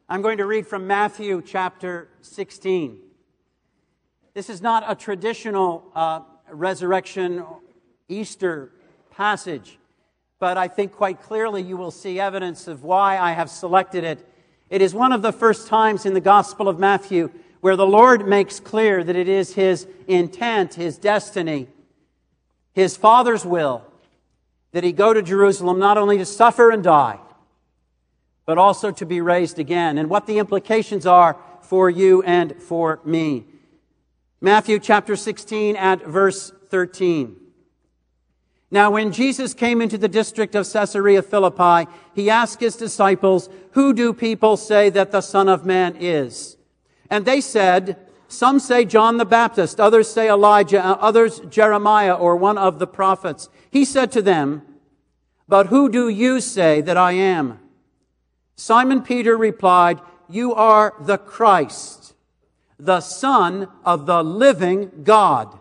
I'm going to read from Matthew chapter 16. This is not a traditional resurrection Easter passage, but I think quite clearly you will see evidence of why I have selected it. It is one of the first times in the Gospel of Matthew where the Lord makes clear that it is His intent, His destiny, His Father's will, that He go to Jerusalem not only to suffer and die, but also to be raised again, and what the implications are for you and for me. Matthew chapter 16 at verse 13. Now when Jesus came into the district of Caesarea Philippi, He asked His disciples, "Who do people say that the Son of Man is?" And they said, "Some say John the Baptist, others say Elijah, others Jeremiah or one of the prophets." He said to them, "But who do you say that I am?" Simon Peter replied, "You are the Christ, the Son of the living God."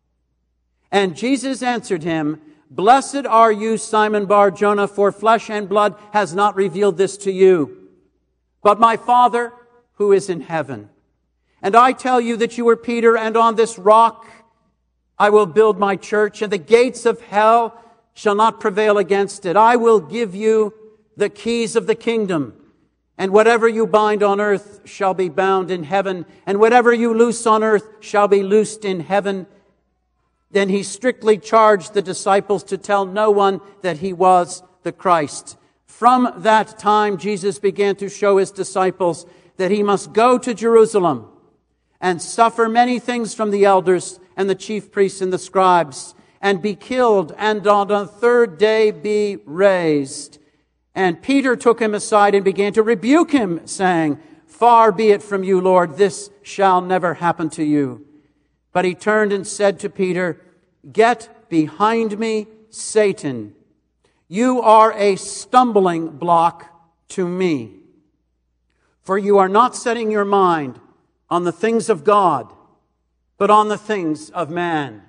And Jesus answered him, "Blessed are you, Simon Bar-Jonah, for flesh and blood has not revealed this to you, but my Father who is in heaven. And I tell you that you are Peter, and on this rock I will build my church, and the gates of hell shall not prevail against it. I will give you the keys of the kingdom, and whatever you bind on earth shall be bound in heaven, and whatever you loose on earth shall be loosed in heaven." Then He strictly charged the disciples to tell no one that He was the Christ. From that time, Jesus began to show His disciples that He must go to Jerusalem and suffer many things from the elders and the chief priests and the scribes, and be killed, and on the third day be raised. And Peter took Him aside and began to rebuke Him, saying, "Far be it from you, Lord, this shall never happen to you." But He turned and said to Peter, "Get behind me, Satan. You are a stumbling block to me. For you are not setting your mind on the things of God, but on the things of man."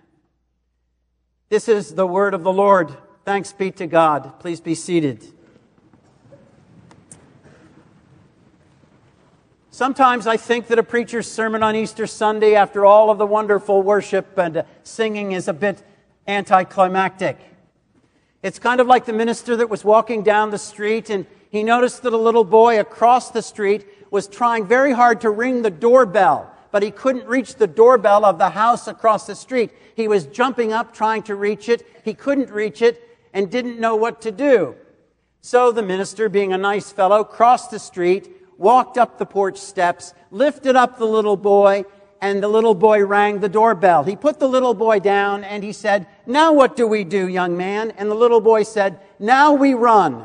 This is the word of the Lord. Thanks be to God. Please be seated. Sometimes I think that a preacher's sermon on Easter Sunday, after all of the wonderful worship and singing, is a bit anticlimactic. It's kind of like the minister that was walking down the street, and he noticed that a little boy across the street was trying very hard to ring the doorbell, but he couldn't reach the doorbell of the house across the street. He was jumping up trying to reach it. He couldn't reach it and didn't know what to do. So the minister, being a nice fellow, crossed the street, walked up the porch steps, lifted up the little boy, and the little boy rang the doorbell. He put the little boy down and he said, "Now what do we do, young man?" And the little boy said, "Now we run."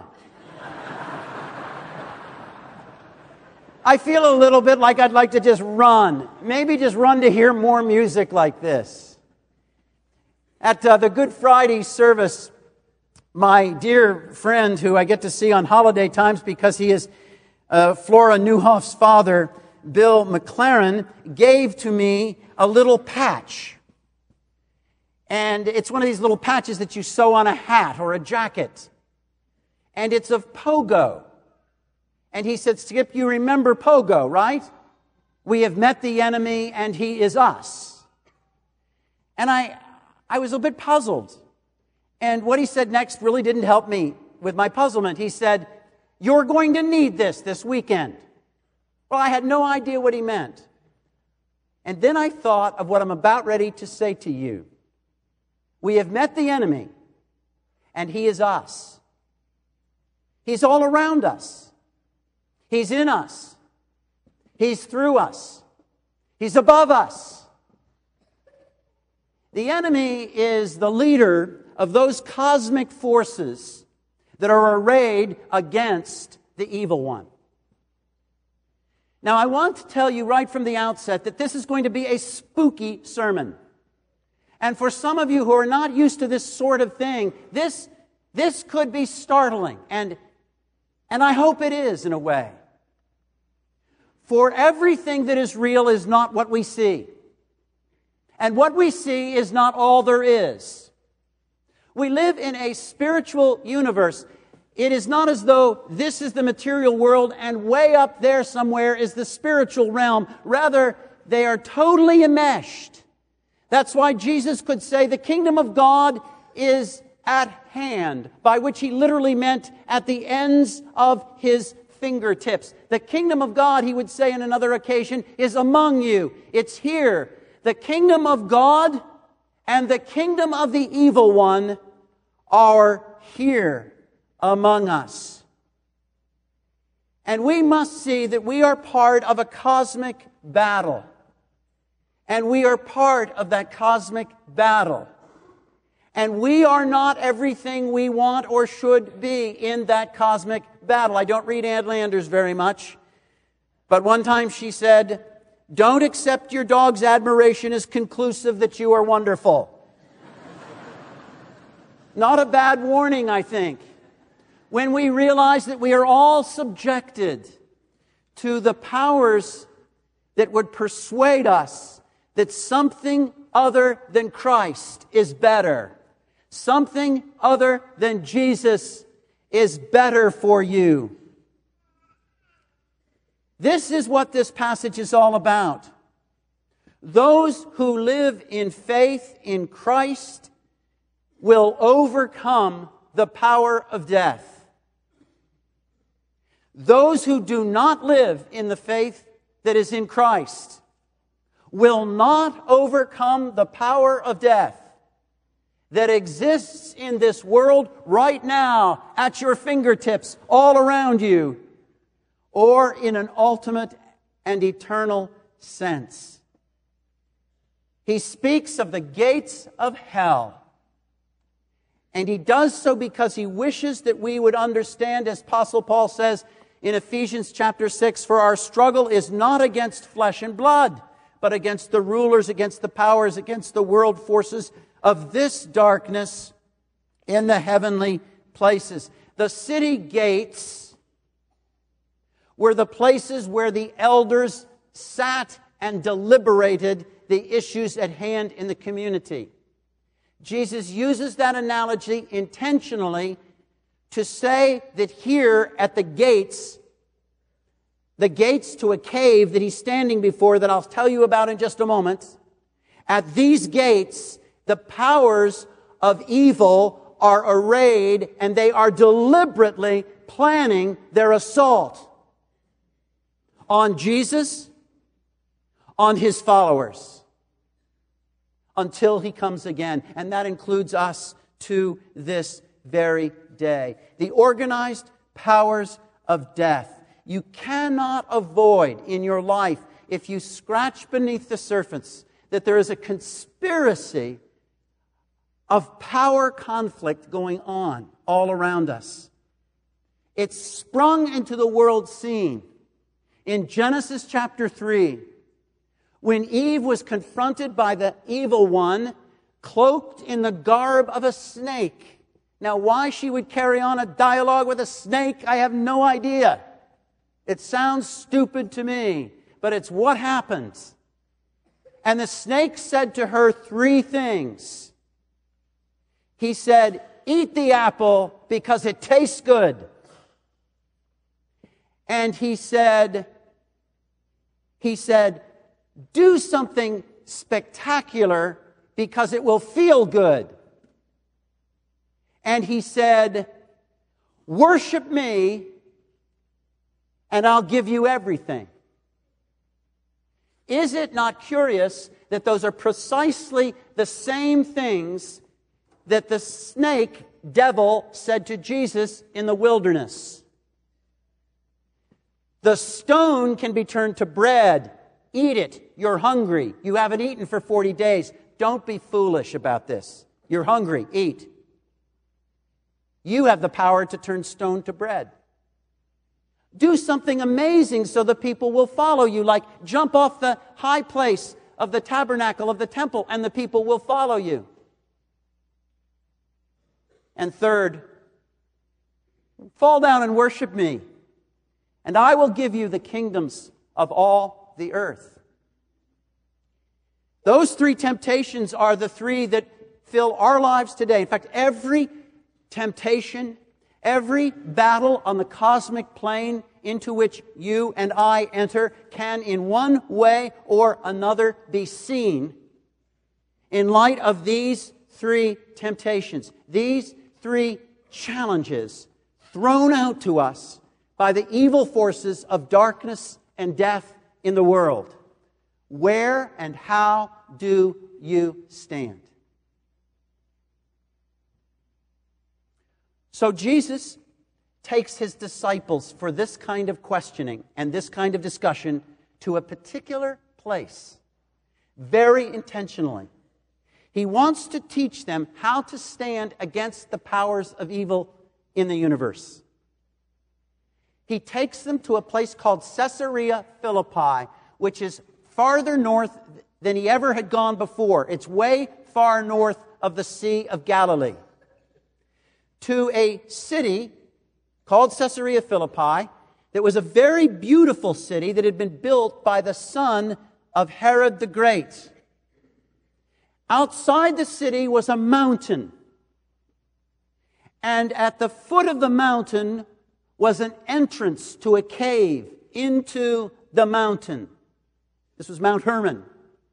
I feel a little bit like I'd like to just run. Maybe just run to hear more music like this. At the Good Friday service, my dear friend, who I get to see on holiday times because he is Flora Newhoff's father, Bill McLaren, gave to me a little patch. And it's one of these little patches that you sew on a hat or a jacket. And it's of Pogo. And he said, "Skip, you remember Pogo, right? We have met the enemy and he is us." And I was a bit puzzled. And what he said next really didn't help me with my puzzlement. He said, "You're going to need this weekend." Well, I had no idea what he meant. And then I thought of what I'm about ready to say to you. We have met the enemy, and he is us. He's all around us. He's in us. He's through us. He's above us. The enemy is the leader of those cosmic forces that are arrayed against the evil one. Now, I want to tell you right from the outset that this is going to be a spooky sermon. And for some of you who are not used to this sort of thing, this could be startling. And I hope it is in a way. For everything that is real is not what we see. And what we see is not all there is. We live in a spiritual universe. It is not as though this is the material world and way up there somewhere is the spiritual realm. Rather, they are totally enmeshed. That's why Jesus could say the kingdom of God is at hand, by which he literally meant at the ends of his fingertips. The kingdom of God, he would say on another occasion, is among you. It's here. The kingdom of God and the kingdom of the evil one are here among us. And we must see that we are part of a cosmic battle. And we are part of that cosmic battle. And we are not everything we want or should be in that cosmic battle. I don't read Ann Landers very much, but one time she said, "Don't accept your dog's admiration as conclusive that you are wonderful." Not a bad warning, I think, when we realize that we are all subjected to the powers that would persuade us that something other than Christ is better. Something other than Jesus is better for you. This is what this passage is all about. Those who live in faith in Christ will overcome the power of death. Those who do not live in the faith that is in Christ will not overcome the power of death that exists in this world right now, at your fingertips, all around you, or in an ultimate and eternal sense. He speaks of the gates of hell. And he does so because he wishes that we would understand, as Apostle Paul says in Ephesians chapter 6, "For our struggle is not against flesh and blood, but against the rulers, against the powers, against the world forces of this darkness in the heavenly places." The city gates were the places where the elders sat and deliberated the issues at hand in the community. Jesus uses that analogy intentionally to say that here at the gates to a cave that he's standing before, that I'll tell you about in just a moment, at these gates, the powers of evil are arrayed and they are deliberately planning their assault on Jesus, on his followers, until he comes again. And that includes us to this very day. The organized powers of death. You cannot avoid in your life, if you scratch beneath the surface, that there is a conspiracy of power conflict going on all around us. It's sprung into the world scene in Genesis chapter 3, when Eve was confronted by the evil one, cloaked in the garb of a snake. Now, why she would carry on a dialogue with a snake, I have no idea. It sounds stupid to me, but it's what happens. And the snake said to her 3 things. He said, "Eat the apple because it tastes good." And he said, "Do something spectacular because it will feel good." And he said, "Worship me and I'll give you everything." Is it not curious that those are precisely the same things that the snake devil said to Jesus in the wilderness? The stone can be turned to bread. Eat it. You're hungry. You haven't eaten for 40 days. Don't be foolish about this. You're hungry. Eat. You have the power to turn stone to bread. Do something amazing so the people will follow you, like jump off the high place of the tabernacle of the temple and the people will follow you. And third, fall down and worship me, and I will give you the kingdoms of all the earth. Those 3 temptations are the 3 that fill our lives today. In fact, every temptation, Every battle on the cosmic plane into which you and I enter can in one way or another be seen in light of these three temptations, these three challenges thrown out to us by the evil forces of darkness and death in the world. Where and how do you stand? So Jesus takes his disciples for this kind of questioning and this kind of discussion to a particular place, very intentionally. He wants to teach them how to stand against the powers of evil in the universe. He takes them to a place called Caesarea Philippi, which is farther north than he ever had gone before. It's way far north of the Sea of Galilee. To a city called Caesarea Philippi that was a very beautiful city that had been built by the son of Herod the Great. Outside the city was a mountain. And at the foot of the mountain was an entrance to a cave into the mountain. This was Mount Hermon.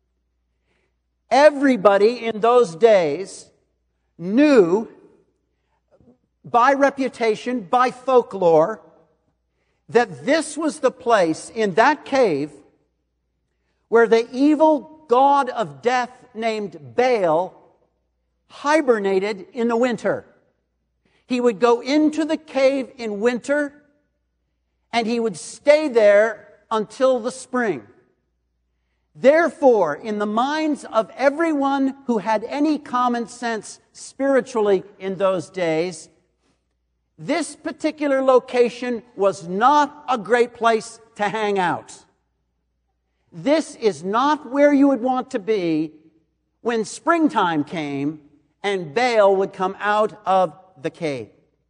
Everybody in those days knew, by reputation, by folklore, that this was the place in that cave where the evil god of death named Baal hibernated in the winter. He would go into the cave in winter and he would stay there until the spring. Therefore, in the minds of everyone who had any common sense spiritually in those days, this particular location was not a great place to hang out. This is not where you would want to be when springtime came and Baal would come out of the cave.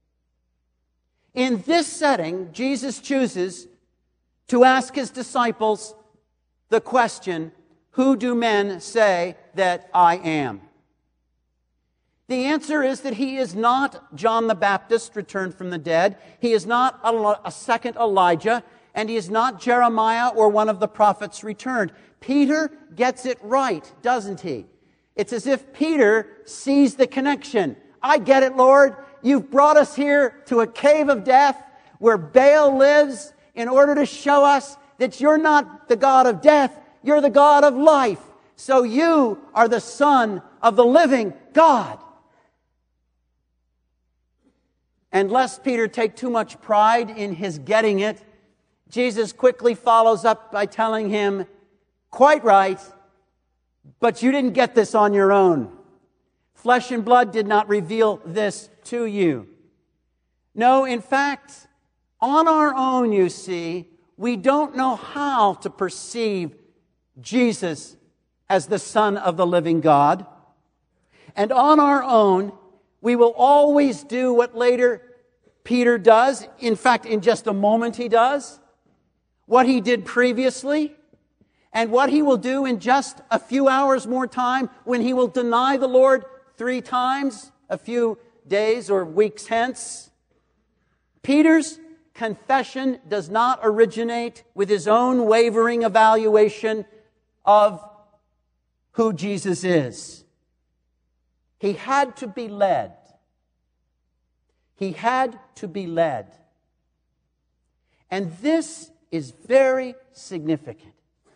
In this setting, Jesus chooses to ask his disciples the question, "Who do men say that I am?" The answer is that he is not John the Baptist returned from the dead. He is not a second Elijah, and he is not Jeremiah or one of the prophets returned. Peter gets it right, doesn't he? It's as if Peter sees the connection. I get it, Lord. You've brought us here to a cave of death where Baal lives in order to show us that you're not the God of death, you're the God of life. So you are the Son of the living God. And lest Peter take too much pride in his getting it, Jesus quickly follows up by telling him, "Quite right, but you didn't get this on your own. Flesh and blood did not reveal this to you. No, in fact, on our own, you see, we don't know how to perceive Jesus as the Son of the living God. And on our own, we will always do what later Peter does. In fact, in just a moment he does. What he did previously. And what he will do in just a few hours more time when he will deny the Lord 3 times a few days or weeks hence. Peter's confession does not originate with his own wavering evaluation of who Jesus is. He had to be led. He had to be led. And this is very significant.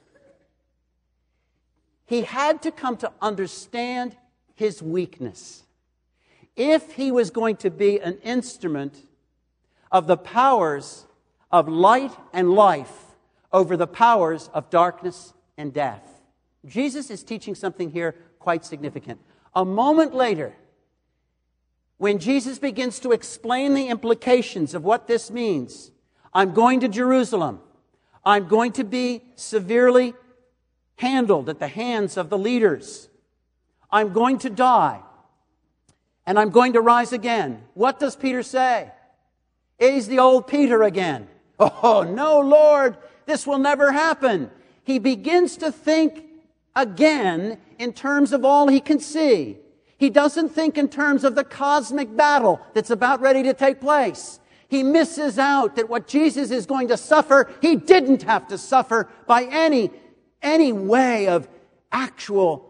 He had to come to understand his weakness if he was going to be an instrument of the powers of light and life over the powers of darkness and death. Jesus is teaching something here quite significant. A moment later, when Jesus begins to explain the implications of what this means, I'm going to Jerusalem. I'm going to be severely handled at the hands of the leaders. I'm going to die. And I'm going to rise again. What does Peter say? He's the old Peter again. Oh, no, Lord, this will never happen. He begins to think again in terms of all he can see. He doesn't think in terms of the cosmic battle that's about ready to take place. He misses out that what Jesus is going to suffer, He didn't have to suffer by any way of actual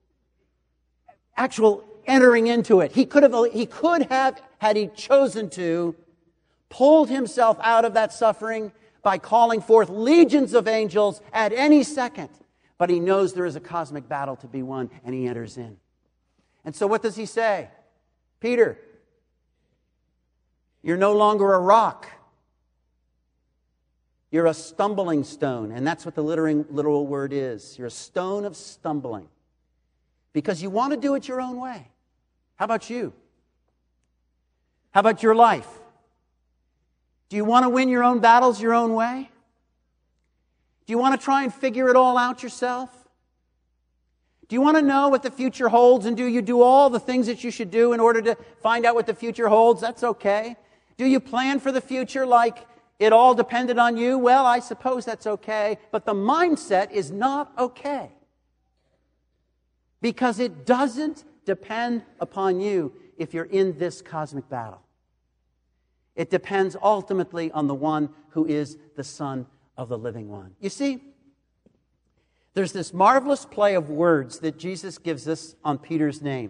entering into it. He could have, had He chosen to, pulled Himself out of that suffering by calling forth legions of angels at any second. But He knows there is a cosmic battle to be won, and He enters in. And so what does He say? Peter, you're no longer a rock. You're a stumbling stone. And that's what the literal word is. You're a stone of stumbling. Because you want to do it your own way. How about you? How about your life? Do you want to win your own battles your own way? Do you want to try and figure it all out yourself? Do you want to know what the future holds, and do you do all the things that you should do in order to find out what the future holds? That's okay. Do you plan for the future like it all depended on you? Well, I suppose that's okay, but the mindset is not okay. Because it doesn't depend upon you if you're in this cosmic battle. It depends ultimately on the one who is the Son of the living one. You see, there's this marvelous play of words that Jesus gives us on Peter's name.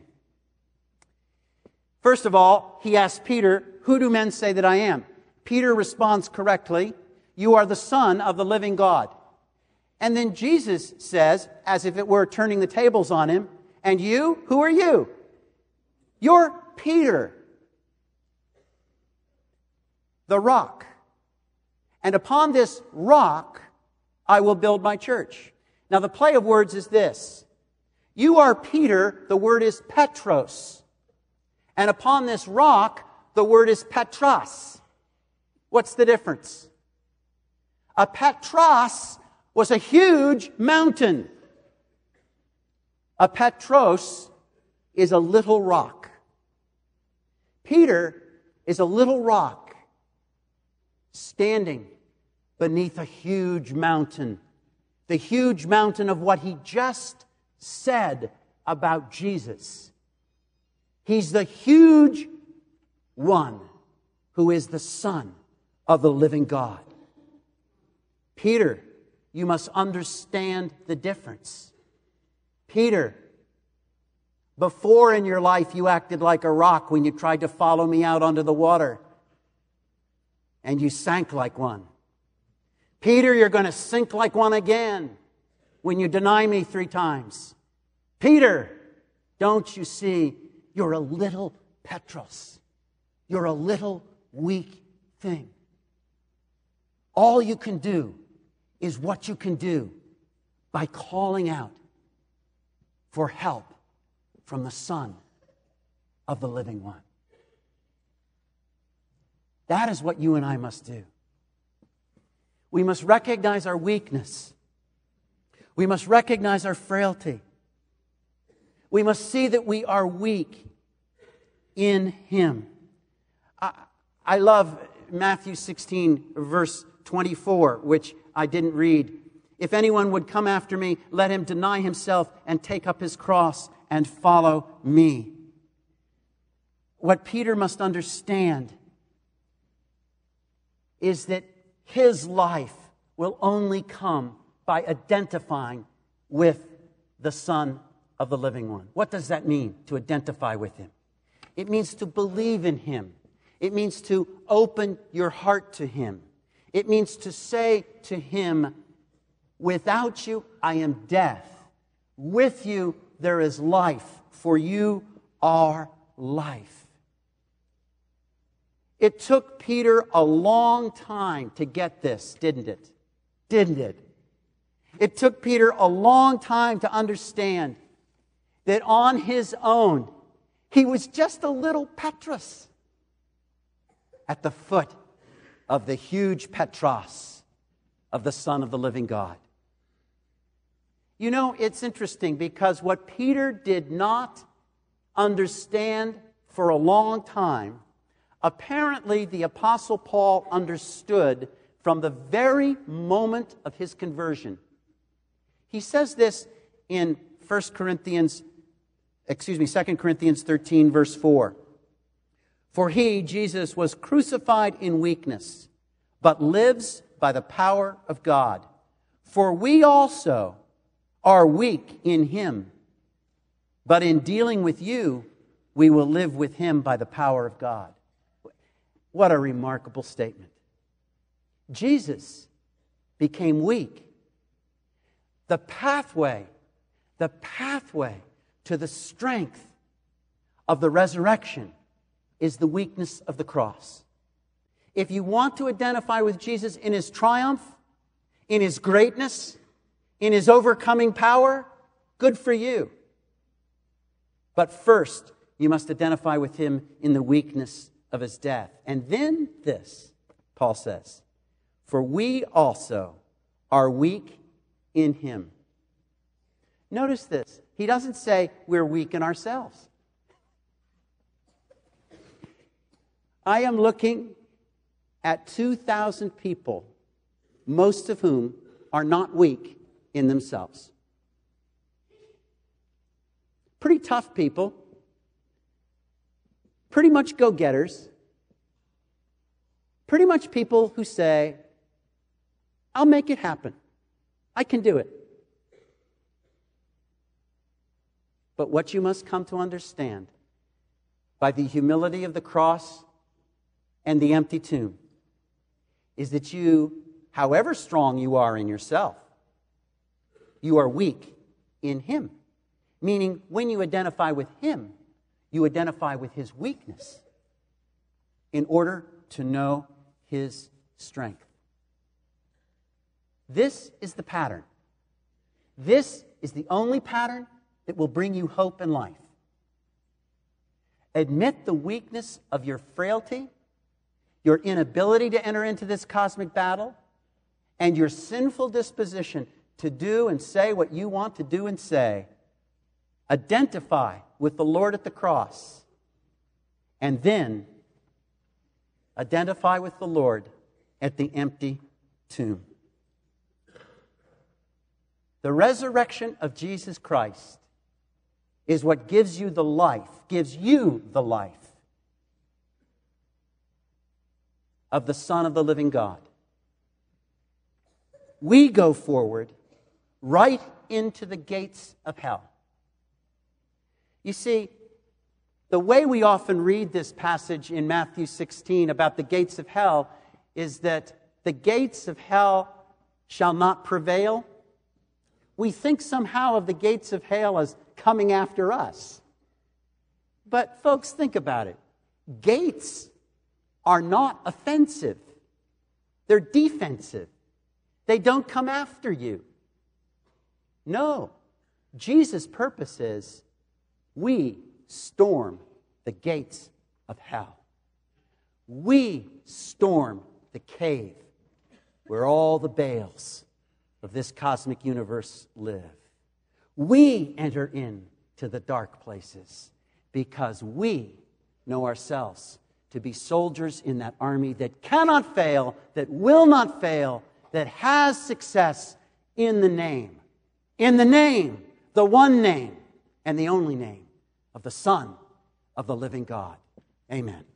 First of all, He asks Peter, "Who do men say that I am?" Peter responds correctly, "You are the Son of the living God." And then Jesus says, as if it were turning the tables on him, "And you, who are you?" "You're Peter, the rock. And upon this rock I will build my church." Now the play of words is this. You are Peter, the word is Petros. And upon this rock, the word is Petros. What's the difference? A Petros was a huge mountain. A Petros is a little rock. Peter is a little rock standing beneath a huge mountain. The huge mountain of what he just said about Jesus. He's the huge one who is the Son of the living God. Peter, you must understand the difference. Peter, before in your life you acted like a rock when you tried to follow me out onto the water. And you sank like one. Peter, you're going to sink like one again when you deny me 3 times. Peter, don't you see, you're a little Petros. You're a little weak thing. All you can do is what you can do by calling out for help from the Son of the living one. That is what you and I must do. We must recognize our weakness. We must recognize our frailty. We must see that we are weak in Him. I love Matthew 16, verse 24, which I didn't read. "If anyone would come after me, let him deny himself and take up his cross and follow me." What Peter must understand is that his life will only come by identifying with the Son of the living one. What does that mean, to identify with Him? It means to believe in Him. It means to open your heart to Him. It means to say to Him, "Without you, I am death. With you, there is life, for you are life." It took Peter a long time to get this, didn't it? Didn't it? It took Peter a long time to understand that on his own, he was just a little Petros at the foot of the huge Petros of the Son of the living God. You know, it's interesting because what Peter did not understand for a long time, apparently the Apostle Paul understood from the very moment of his conversion. He says this in 1 Corinthians 2 Corinthians 13, verse 4. For he, Jesus, was crucified in weakness, but lives by the power of God. For we also are weak in him, but in dealing with you, we will live with him by the power of God. What a remarkable statement. Jesus became weak. The pathway to the strength of the resurrection is the weakness of the cross. If you want to identify with Jesus in his triumph, in his greatness, in his overcoming power, good for you. But first, you must identify with him in the weakness of his death. And then this, Paul says, for we also are weak in him. Notice this. He doesn't say we're weak in ourselves. I am looking at 2,000 people, most of whom are not weak in themselves. Pretty tough people, pretty much go-getters, pretty much people who say, I'll make it happen. I can do it. But what you must come to understand by the humility of the cross and the empty tomb is that you, however strong you are in yourself, you are weak in him. Meaning, when you identify with him, you identify with his weakness in order to know his strength. This is the pattern. This is the only pattern that will bring you hope in life. Admit the weakness of your frailty, your inability to enter into this cosmic battle, and your sinful disposition to do and say what you want to do and say. Identify with the Lord at the cross, and then identify with the Lord at the empty tomb. The resurrection of Jesus Christ is what gives you the life of the Son of the living God. We go forward right into the gates of hell. You see, the way we often read this passage in Matthew 16 about the gates of hell is that the gates of hell shall not prevail. We think somehow of the gates of hell as coming after us. But folks, think about it. Gates are not offensive. They're defensive. They don't come after you. No. Jesus' purpose is we storm the gates of hell. We storm the cave where all the Baals of this cosmic universe live. We enter into the dark places because we know ourselves to be soldiers in that army that cannot fail, that will not fail, that has success in the name, the one name, and the only name of the Son of the living God. Amen.